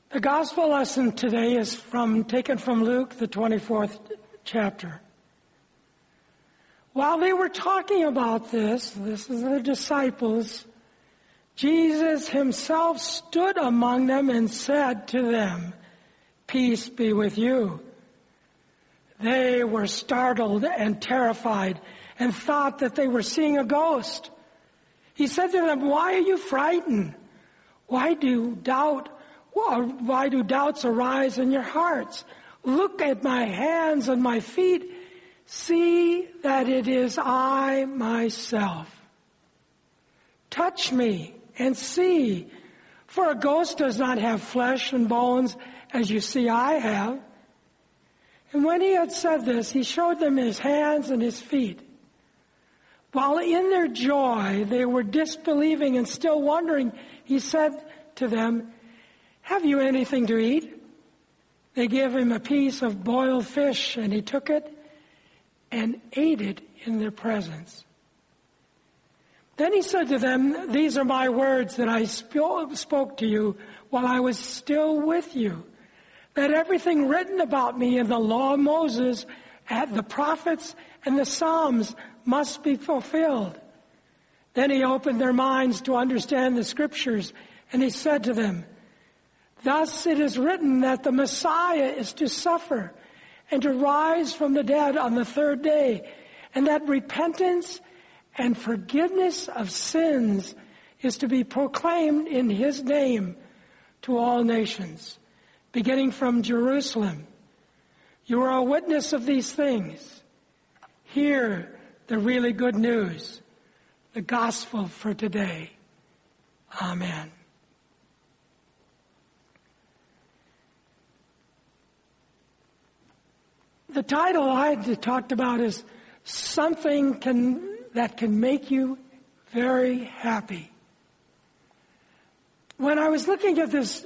The gospel lesson today is taken from Luke, the 24th chapter. While they were talking about this is the disciples, Jesus himself stood among them and said to them, "Peace be with you." They were startled and terrified and thought that they were seeing a ghost. He said to them, "Why are you frightened? Why do doubts arise in your hearts? Look at my hands and my feet. See that it is I myself. Touch me and see, for a ghost does not have flesh and bones as you see I have." And when he had said this, he showed them his hands and his feet. While in their joy they were disbelieving and still wondering, he said to them, "Have you anything to eat?" They gave him a piece of boiled fish, and he took it and ate it in their presence. Then he said to them, "These are my words that I spoke to you while I was still with you, that everything written about me in the law of Moses, and the prophets and the Psalms must be fulfilled." Then he opened their minds to understand the scriptures, and he said to them, "Thus it is written that the Messiah is to suffer and to rise from the dead on the third day, and that repentance and forgiveness of sins is to be proclaimed in his name to all nations, beginning from Jerusalem. You are a witness of these things. Hear the really good news, the gospel for today. Amen. The title I talked about is something that can make you very happy. When I was looking at this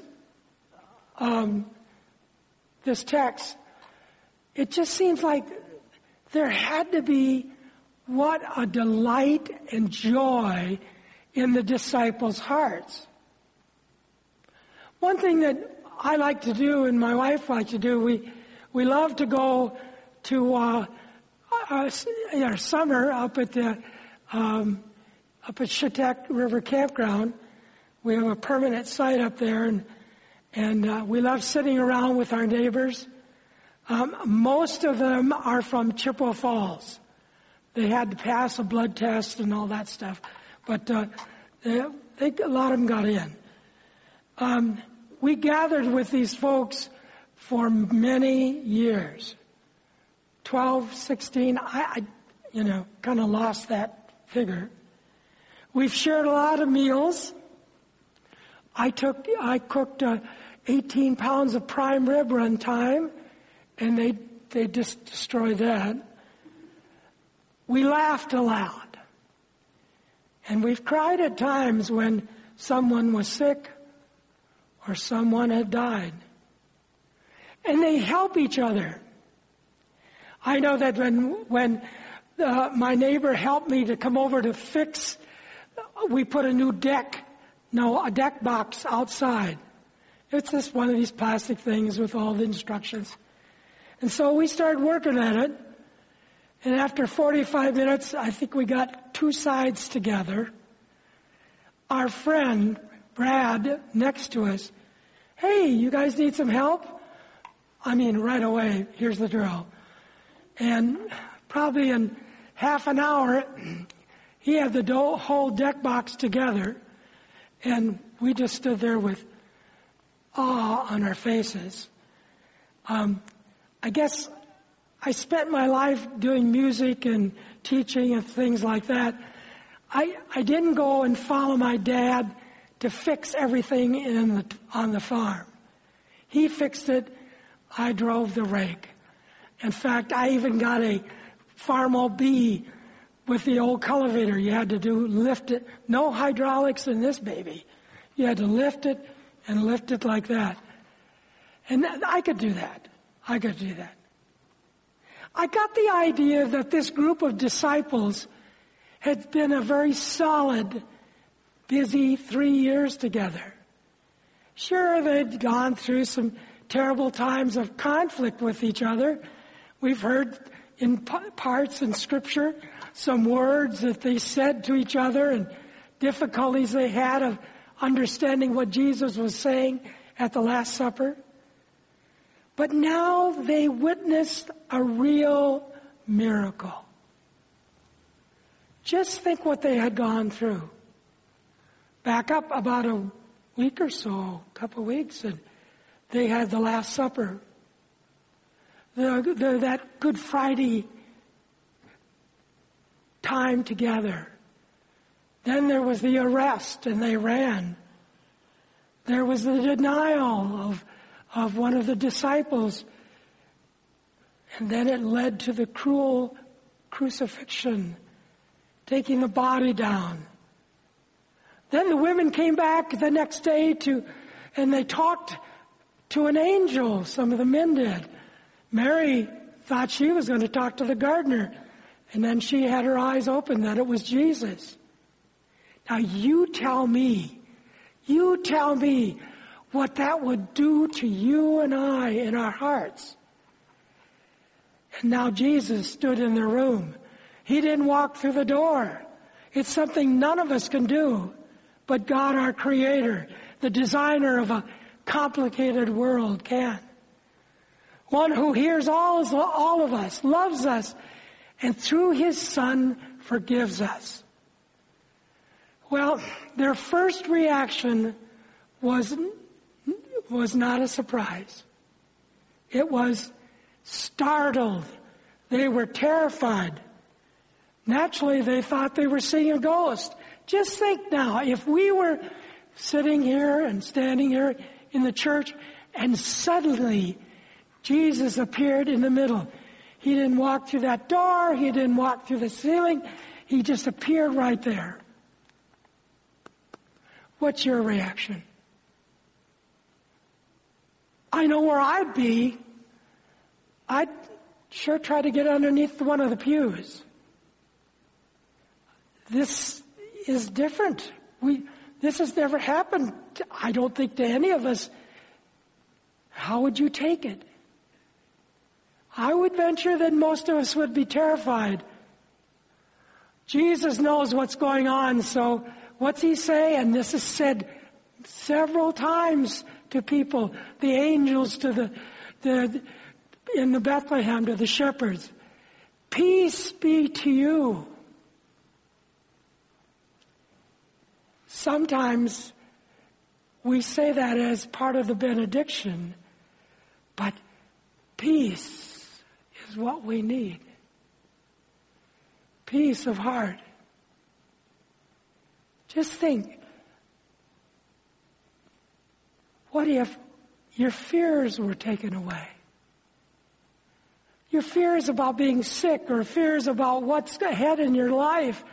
text, it just seems like there had to be what a delight and joy in the disciples' hearts. One thing that I like to do and my wife likes to do, we love to go to our summer up at Chetek River Campground. We have a permanent site up there, and we love sitting around with our neighbors. Most of them are from Chippewa Falls. They had to pass a blood test and all that stuff, but a lot of them got in. We gathered with these folks for many years, 12, 16, I kind of lost that figure. We've shared a lot of meals. I cooked 18 pounds of prime rib one time, and they just destroyed that. We laughed aloud. And we've cried at times when someone was sick or someone had died. And they help each other. I know that when my neighbor helped me to come over to fix, we put a deck box outside. It's just one of these plastic things with all the instructions. And so we started working at it. And after 45 minutes, I think we got two sides together. Our friend, Brad, next to us, "Hey, you guys need some help?" I mean, right away, here's the drill. And probably in half an hour, he had the whole deck box together. And we just stood there with awe on our faces. I guess I spent my life doing music and teaching and things like that. I didn't go and follow my dad to fix everything on the farm. He fixed it. I drove the rake. In fact, I even got a Farm-O-B with the old cultivator. You had to lift it. No hydraulics in this baby. You had to lift it and lift it like that. And I could do that. I got the idea that this group of disciples had been a very solid, busy 3 years together. Sure, they'd gone through some terrible times of conflict with each other. We've heard in parts in Scripture some words that they said to each other and difficulties they had of understanding what Jesus was saying at the Last Supper. But now they witnessed a real miracle. Just think what they had gone through. Back up about a week or so, a couple of weeks, and they had the Last Supper. That Good Friday time together. Then there was the arrest, and they ran. There was the denial of one of the disciples. And then it led to the cruel crucifixion, taking the body down. Then the women came back the next day and they talked to an angel. Some of the men did. Mary thought she was going to talk to the gardener. And then she had her eyes open that it was Jesus. Now you tell me what that would do to you and I in our hearts. And now Jesus stood in the room. He didn't walk through the door. It's something none of us can do, but God, our Creator, the designer of a complicated world, can. One who hears all of us, loves us, and through His Son forgives us. Well, their first reaction was not a surprise. It was startled. They were terrified. Naturally, they thought they were seeing a ghost. Just think now, if we were sitting here and standing here in the church and suddenly Jesus appeared in the middle. He didn't walk through that door. He didn't walk through the ceiling. He just appeared right there. What's your reaction? I know where I'd be. I'd sure try to get underneath one of the pews. This is different. This has never happened, I don't think, to any of us. How would you take it? I would venture that most of us would be terrified. Jesus knows what's going on, so what's He say? And this is said several times to people, the angels to in the Bethlehem to the shepherds. Peace be to you. Sometimes we say that as part of the benediction, but peace is what we need. Peace of heart. Just think, what if your fears were taken away? Your fears about being sick or fears about what's ahead in your life.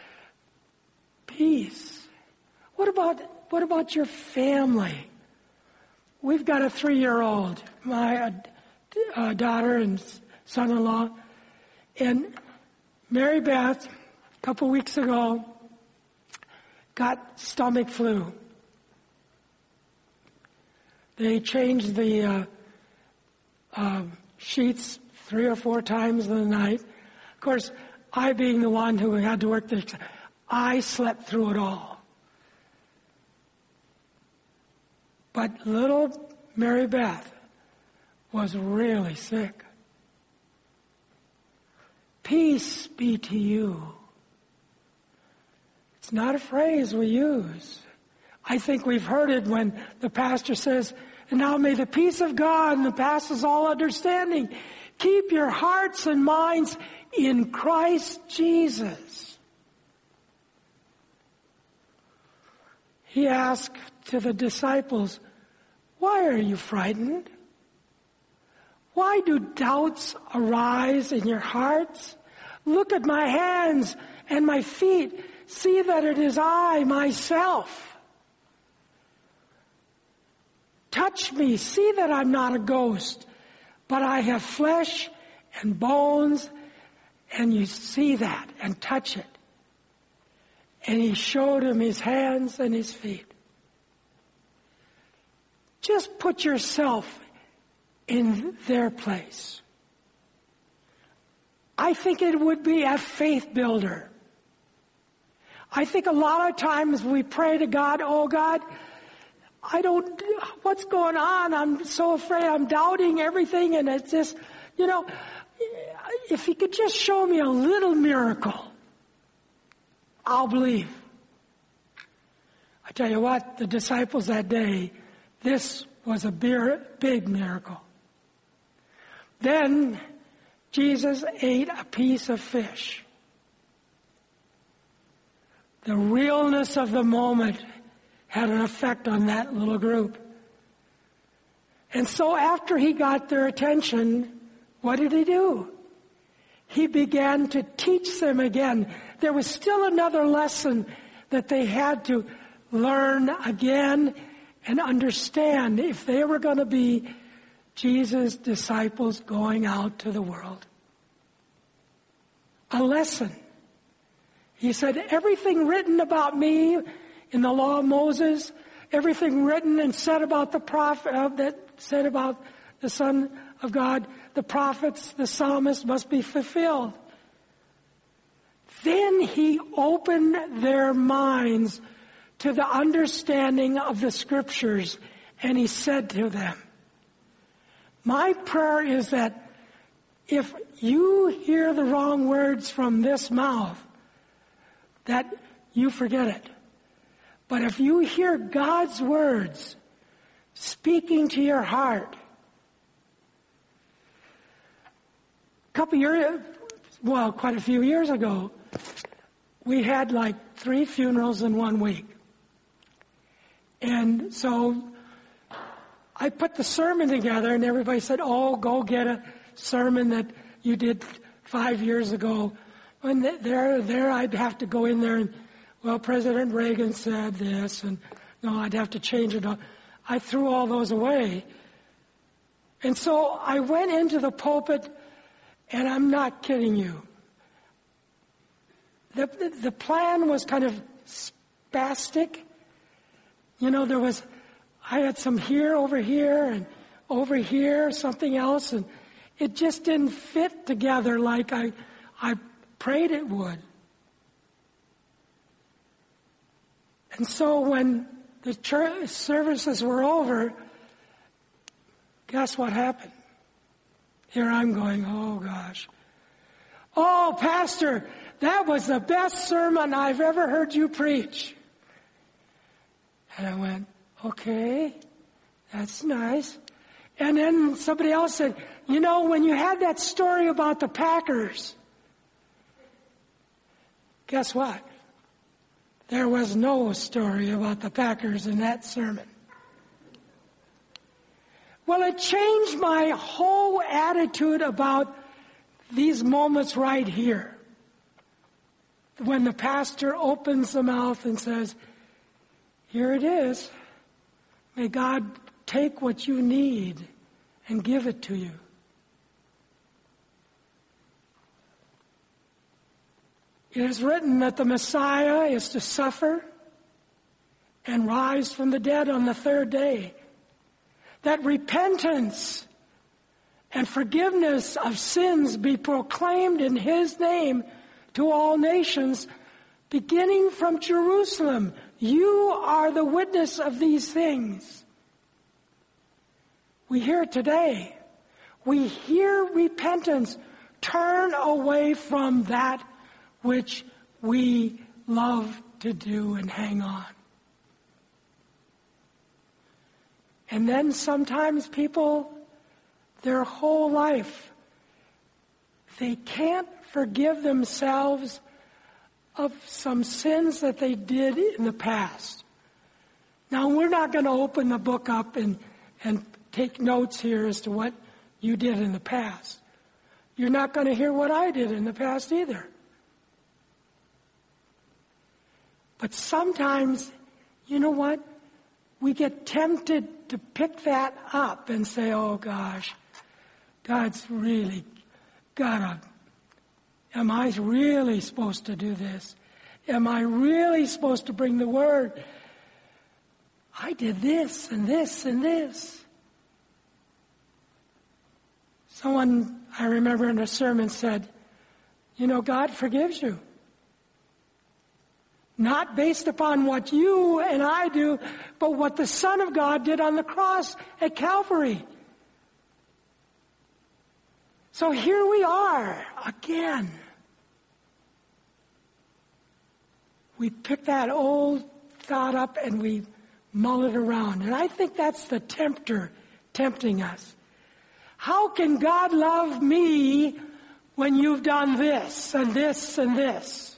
Peace. What about your family? We've got a 3-year-old, my daughter and son-in-law, and Mary Beth, a couple weeks ago, got stomach flu. They changed the sheets 3 or 4 times in the night. Of course, I being the one who had to work there, I slept through it all. But little Mary Beth was really sick. Peace be to you. It's not a phrase we use. I think we've heard it when the pastor says, and now may the peace of God that passes all understanding keep your hearts and minds in Christ Jesus. He asked to the disciples, why are you frightened? Why do doubts arise in your hearts? Look at my hands and my feet. See that it is I, myself. Touch me. See that I'm not a ghost, but I have flesh and bones, and you see that and touch it. And He showed him His hands and His feet. Just put yourself in their place. I think it would be a faith builder. I think a lot of times we pray to God, oh God, what's going on? I'm so afraid, I'm doubting everything, and it's just, if He could just show me a little miracle, I'll believe. I tell you what, the disciples that day, this was a big miracle. Then Jesus ate a piece of fish. The realness of the moment had an effect on that little group. And so after He got their attention, what did He do? He began to teach them again. There was still another lesson that they had to learn again and understand if they were going to be Jesus' disciples going out to the world. A lesson. He said, everything written about me in the law of Moses, everything written and said about the prophet, that said about the Son of God, the prophets, the psalmists must be fulfilled. Then He opened their minds to the understanding of the Scriptures, and He said to them, my prayer is that if you hear the wrong words from this mouth, that you forget it. But if you hear God's words speaking to your heart, quite a few years ago, we had like 3 funerals in 1 week. And so I put the sermon together, and everybody said, oh, go get a sermon that you did 5 years ago. And there I'd have to go in there and, well, President Reagan said this, and no, I'd have to change it. I threw all those away. And so I went into the pulpit, and I'm not kidding you. The plan was kind of spastic. I had some here, over here, and over here, something else, and it just didn't fit together like I prayed it would. And so when the church services were over, guess what happened? Here I'm going, oh gosh. Oh, Pastor, that was the best sermon I've ever heard you preach. And I went, okay, that's nice. And then somebody else said, when you had that story about the Packers, guess what? There was no story about the Packers in that sermon. Well, it changed my whole attitude about these moments right here. When the pastor opens the mouth and says, here it is. May God take what you need and give it to you. It is written that the Messiah is to suffer and rise from the dead on the 3rd day. That repentance and forgiveness of sins be proclaimed in His name to all nations, beginning from Jerusalem. You are the witness of these things. We hear today. We hear repentance. Turn away from that which we love to do and hang on. And then sometimes people, their whole life, they can't forgive themselves of some sins that they did in the past. Now, we're not going to open the book up and take notes here as to what you did in the past. You're not going to hear what I did in the past either. But sometimes, you know what? We get tempted to pick that up and say, oh gosh, God's really am I really supposed to do this? Am I really supposed to bring the word? I did this and this and this. Someone, I remember in a sermon, said, God forgives you. Not based upon what you and I do, but what the Son of God did on the cross at Calvary. So here we are again. We pick that old thought up and we mull it around. And I think that's the tempter tempting us. How can God love me when you've done this and this and this?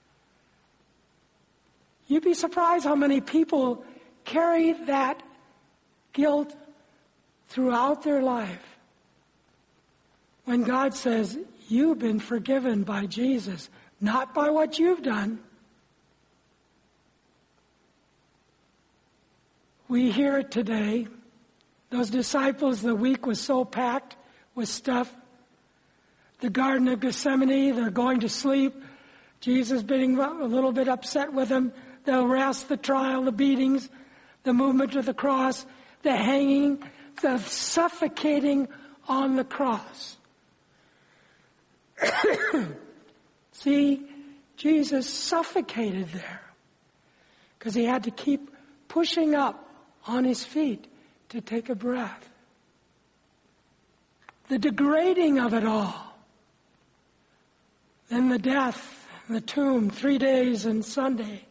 You'd be surprised how many people carry that guilt throughout their life. When God says, you've been forgiven by Jesus, not by what you've done. We hear it today. Those disciples, the week was so packed with stuff. The Garden of Gethsemane, they're going to sleep. Jesus being a little bit upset with them. The arrest, the trial, the beatings, the movement of the cross, the hanging, the suffocating on the cross. See, Jesus suffocated there because he had to keep pushing up on his feet to take a breath. The degrading of it all. Then the death, the tomb, 3 days and Sunday.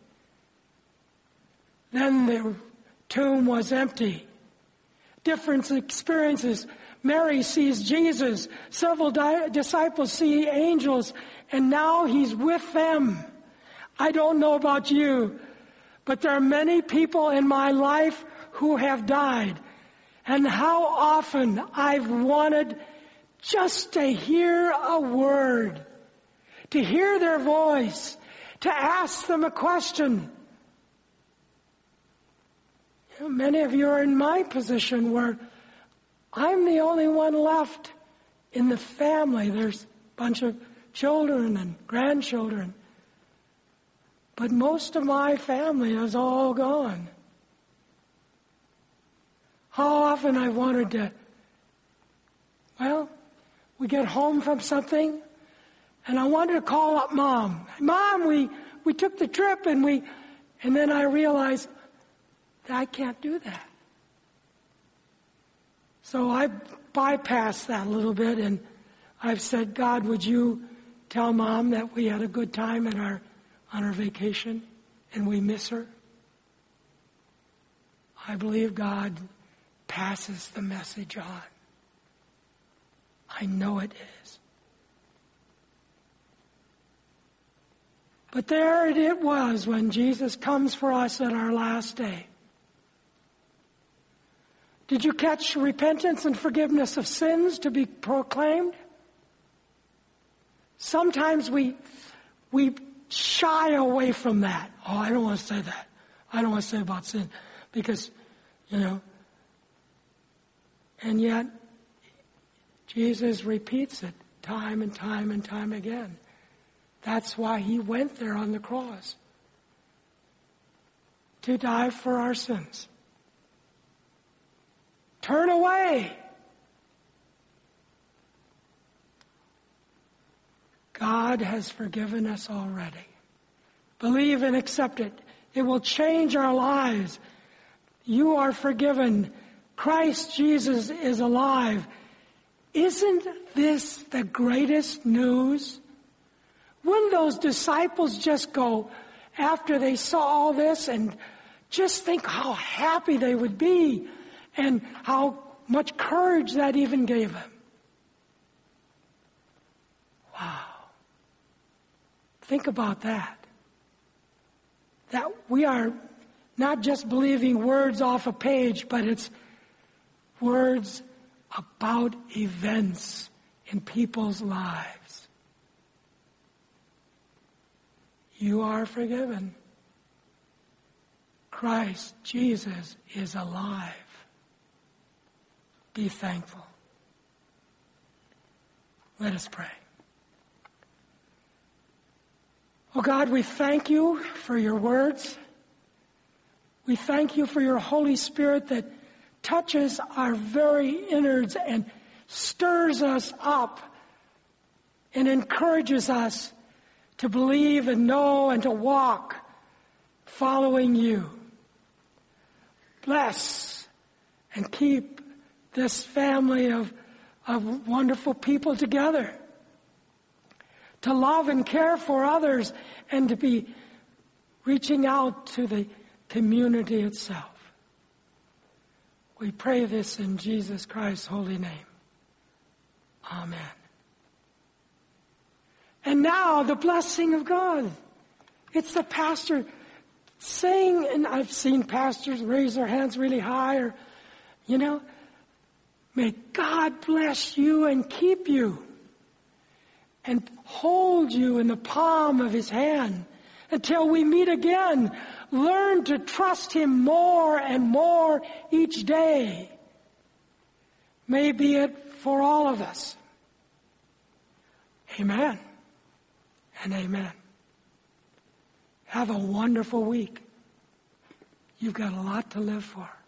Then the tomb was empty. Different experiences. Mary sees Jesus. Several disciples see angels. And now he's with them. I don't know about you, but there are many people in my life who have died. And how often I've wanted just to hear a word, to hear their voice, to ask them a question. Many of you are in my position where I'm the only one left in the family. There's a bunch of children and grandchildren. But most of my family is all gone. How often I wanted to, we get home from something, and I wanted to call up Mom. Mom, we took the trip, and then I realized that I can't do that. So I bypassed that a little bit, and I've said, God, would you tell Mom that we had a good time on our vacation, and we miss her? I believe God passes the message on. I know it is. But there it was when Jesus comes for us at our last day. Did you catch repentance and forgiveness of sins to be proclaimed? Sometimes we shy away from that. Oh, I don't want to say that. I don't want to say about sin. Because, and yet, Jesus repeats it time and time and time again. That's why he went there on the cross. To die for our sins. Turn away. God has forgiven us already. Believe and accept it. It will change our lives. You are forgiven. Christ Jesus is alive. Isn't this the greatest news? Wouldn't those disciples just go after they saw all this and just think how happy they would be and how much courage that even gave them? Wow. Think about that. That we are not just believing words off a page, but it's words about events in people's lives. You are forgiven. Christ Jesus is alive. Be thankful. Let us pray. Oh God, we thank you for your words. We thank you for your Holy Spirit that touches our very innards and stirs us up and encourages us to believe and know and to walk following you. Bless and keep this family of wonderful people together, to love and care for others and to be reaching out to the community itself. We pray this in Jesus Christ's holy name. Amen. And now the blessing of God. It's the pastor saying, and I've seen pastors raise their hands really high, or, may God bless you and keep you and hold you in the palm of His hand until we meet again. Learn to trust Him more and more each day. May be it for all of us. Amen and amen. Have a wonderful week. You've got a lot to live for.